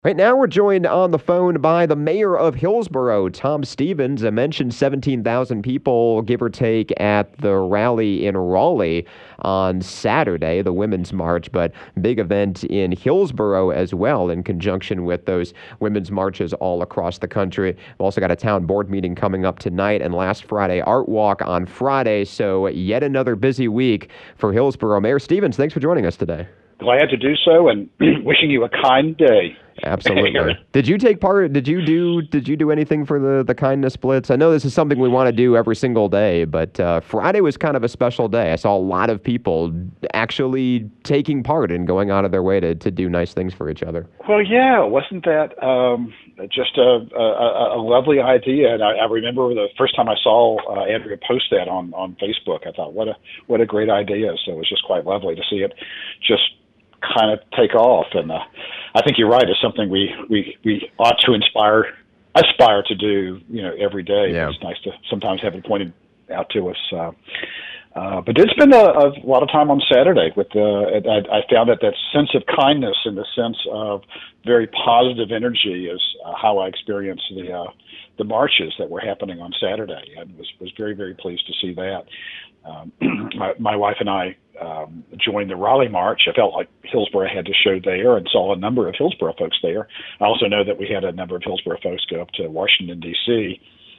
Right now, we're joined on the phone by the mayor of Hillsborough, Tom Stevens. I mentioned 17,000 people, give or take, at the rally in Raleigh on Saturday, the Women's March, but big event in Hillsborough as well in conjunction with those women's marches all across the country. We've also got a town board meeting coming up tonight and last Friday, Art Walk on Friday. So yet another busy week for Hillsborough. Mayor Stevens, thanks for joining us today. Glad to do so, and wishing you a kind day. Absolutely. Did you take part? Did you do anything for the kindness blitz? I know this is something we want to do every single day, but Friday was kind of a special day. I saw a lot of people actually taking part and going out of their way to do nice things for each other. Well, yeah, wasn't that just a lovely idea? And I remember the first time I saw Andrea post that on Facebook. I thought, what a great idea. So it was just quite lovely to see it just kind of take off. And I think you're right. It's something we ought to aspire to do, every day. Yeah. It's nice to sometimes have it pointed out to us. But did spend a lot of time on Saturday with I found that sense of kindness and the sense of very positive energy is how I experienced the marches that were happening on Saturday, and was very, very pleased to see that. My wife and I joined the Raleigh March. I felt like Hillsborough had to show there, and saw a number of Hillsborough folks there. I also know that we had a number of Hillsborough folks go up to Washington, D.C.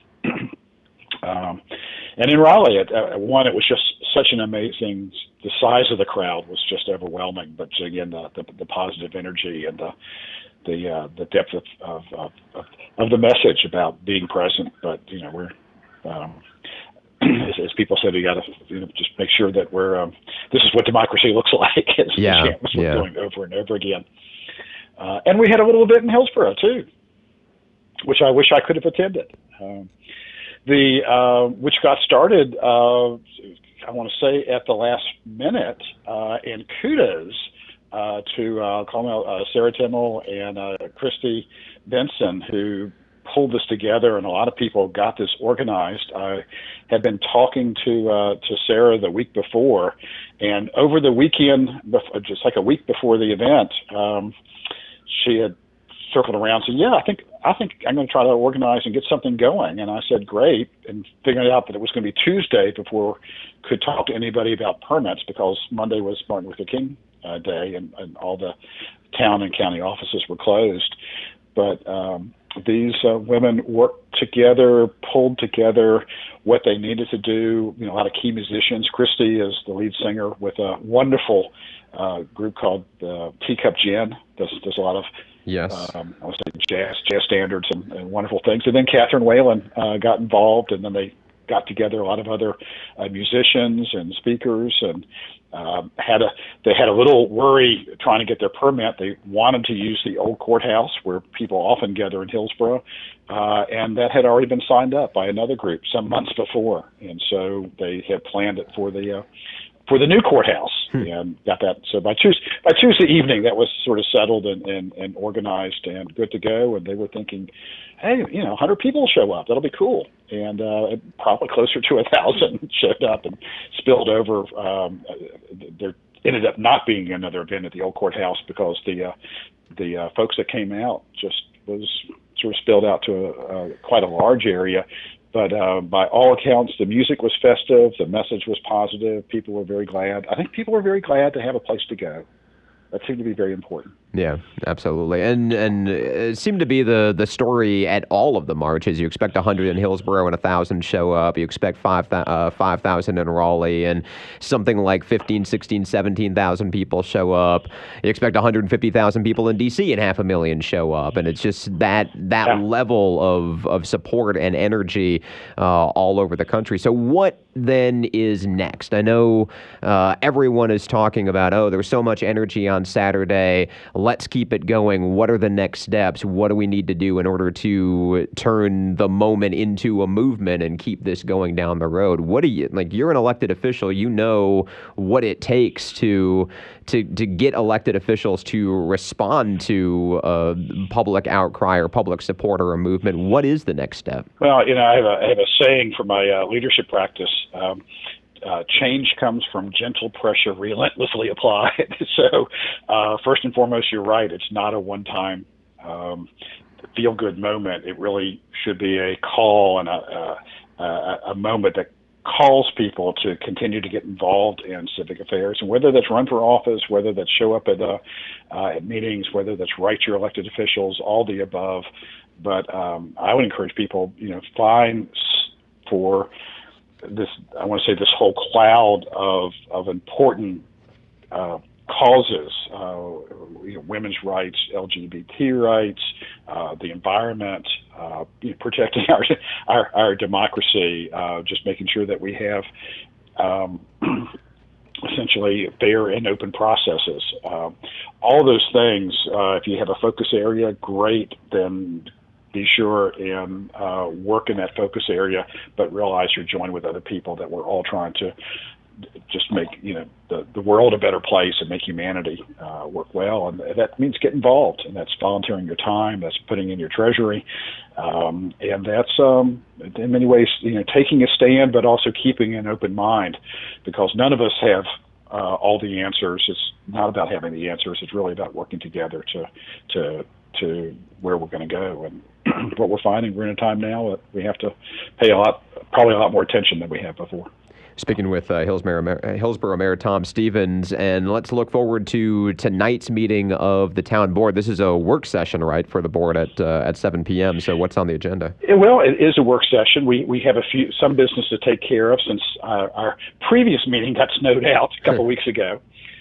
And in Raleigh, it was just such an amazing. The size of the crowd was just overwhelming. But again, the positive energy and the depth of the message about being present. But we're as people said, we got to just make sure that we're. This is what democracy looks like. We're going over and over again. And we had a little bit in Hillsborough too, which I wish I could have attended. Which got started, I want to say, at the last minute, and kudos to Sarah Timmel and Christy Benson, who pulled this together, and a lot of people got this organized. I had been talking to Sarah the week before, and over the weekend, just like a week before the event, she had circled around and said, I think I'm going to try to organize and get something going. And I said, great. And figured out that it was going to be Tuesday before could talk to anybody about permits, because Monday was Martin Luther King Day, and all the town and county offices were closed. But these women worked together, pulled together what they needed to do. A lot of key musicians. Christy is the lead singer with a wonderful group called Teacup Gin. Does a lot of I would say jazz standards and wonderful things. And then Catherine Whalen got involved, and then they got together a lot of other musicians and speakers, and they had a little worry trying to get their permit. They wanted to use the old courthouse where people often gather in Hillsborough, and that had already been signed up by another group some months before, and so they had planned it for the new courthouse, and got that. So by Tuesday evening, that was sort of settled and organized and good to go. And they were thinking, hey, 100 people will show up. That'll be cool. And probably closer to 1,000 showed up and spilled over. There ended up not being another event at the old courthouse because the folks that came out just was sort of spilled out to quite a large area. But by all accounts, the music was festive, the message was positive, people were very glad. I think people were very glad to have a place to go. That seemed to be very important. Yeah, absolutely. And it seemed to be the story at all of the marches. You expect 100 in Hillsborough and 1,000 show up. You expect 5,000 in Raleigh, and something like 15, 16, 17,000 people show up. You expect 150,000 people in D.C. and 500,000 show up. And it's just that level of support and energy all over the country. So what then is next? I know everyone is talking about, there was so much energy on Saturday. Let's keep it going. What are the next steps? What do we need to do in order to turn the moment into a movement and keep this going down the road? What do you, you're an elected official, you know what it takes to get elected officials to respond to public outcry or public support or a movement. What is the next step? Well, I have a saying for my leadership practice. Change comes from gentle pressure relentlessly applied. So first and foremost, you're right. It's not a one-time feel-good moment. It really should be a call and a moment that calls people to continue to get involved in civic affairs, and whether that's run for office, whether that's show up at meetings, whether that's write your elected officials, all the above. But I would encourage people, find for this, I want to say, this whole cloud of important causes, women's rights, LGBT rights, the environment, protecting our democracy, just making sure that we have essentially fair and open processes. All those things, if you have a focus area, great, then be sure and work in that focus area, but realize you're joined with other people, that we're all trying to just make the world a better place and make humanity work well, and that means get involved, and that's volunteering your time, that's putting in your treasury, and that's in many ways taking a stand, but also keeping an open mind, because none of us have all the answers. It's not about having the answers. It's really about working together to where we're going to go. And what we're finding, we're in a time now that we have to pay probably a lot more attention than we have before. Speaking with Hillsborough Mayor Tom Stevens, and let's look forward to tonight's meeting of the town board. This is a work session, right, for the board at 7 p.m. So what's on the agenda? Well, it is a work session. We have some business to take care of since our previous meeting got snowed out a couple weeks ago.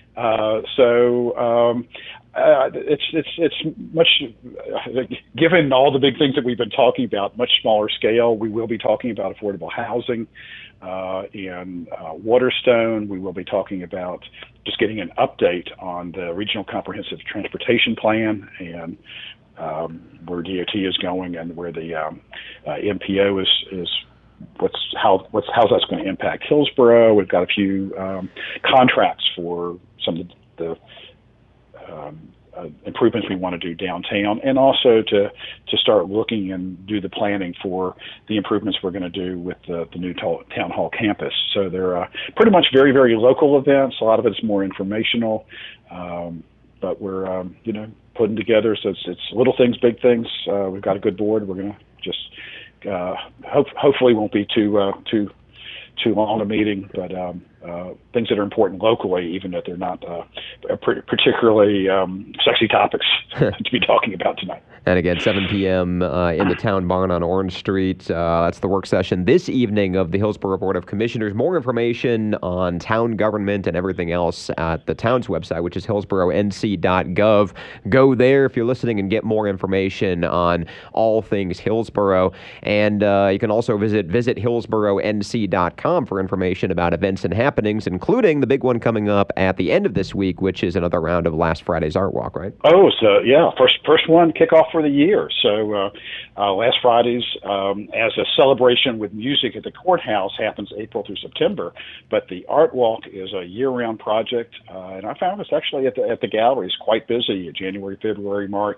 It's much, given all the big things that we've been talking about, much smaller scale. We will be talking about affordable housing in Waterstone. We will be talking about just getting an update on the Regional Comprehensive Transportation Plan and where DOT is going, and where the MPO is. How's that's going to impact Hillsborough. We've got a few contracts for some of the improvements we want to do downtown, and also to start looking and do the planning for the improvements we're going to do with the new town hall campus. So they're pretty much very, very local events. A lot of it's more informational, but we're putting together. So it's little things, big things. We've got a good board. We're going to just hopefully won't be too long a meeting, but things that are important locally, even if they're not particularly sexy topics to be talking about tonight. And again, 7 p.m. In the town barn on Orange Street. That's the work session this evening of the Hillsborough Board of Commissioners. More information on town government and everything else at the town's website, which is hillsborougnc.gov. Go there if you're listening and get more information on all things Hillsborough. And you can also visit hillsborougnc.com for information about events and happenings, including the big one coming up at the end of this week, which is another round of last Friday's Art Walk, right? Oh, so yeah, first one, kickoff for the year. So last Friday's, as a celebration with music at the courthouse, happens April through September, but the Art Walk is a year-round project, and I found it's actually at the gallery is quite busy. January, February, March.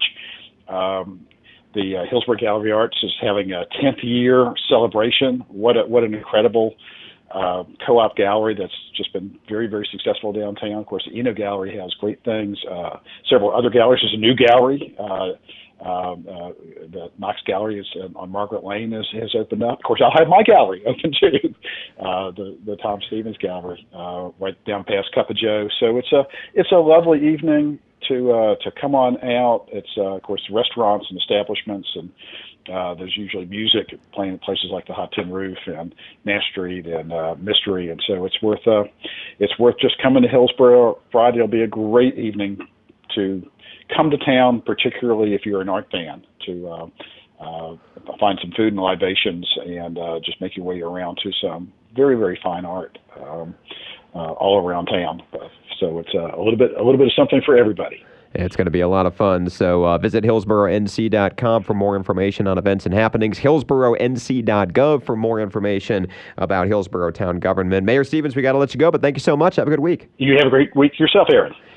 The Hillsborough Gallery of Arts is having a 10th year celebration. What an incredible co-op gallery that's just been very, very successful downtown. Of course, the Eno Gallery has great things. Several other galleries. There's a new gallery. The Knox Gallery is on Margaret Lane has opened up. Of course, I'll have my gallery open too. The Tom Stevens Gallery right down past Cup of Joe. So it's a lovely evening to come on out. It's of course restaurants and establishments, and there's usually music playing at places like the Hot Tin Roof and Nash Street and Mystery, and so it's worth just coming to Hillsborough Friday. It'll be a great evening to come to town, particularly if you're an art fan, to find some food and libations and just make your way around to some very, very fine art all around town. So it's a little bit of something for everybody. It's going to be a lot of fun. So visit hillsborougnc.com for more information on events and happenings. hillsborougnc.gov for more information about Hillsborough town government. Mayor Stevens, we got to let you go, but thank you so much. Have a good week. You have a great week yourself, Aaron.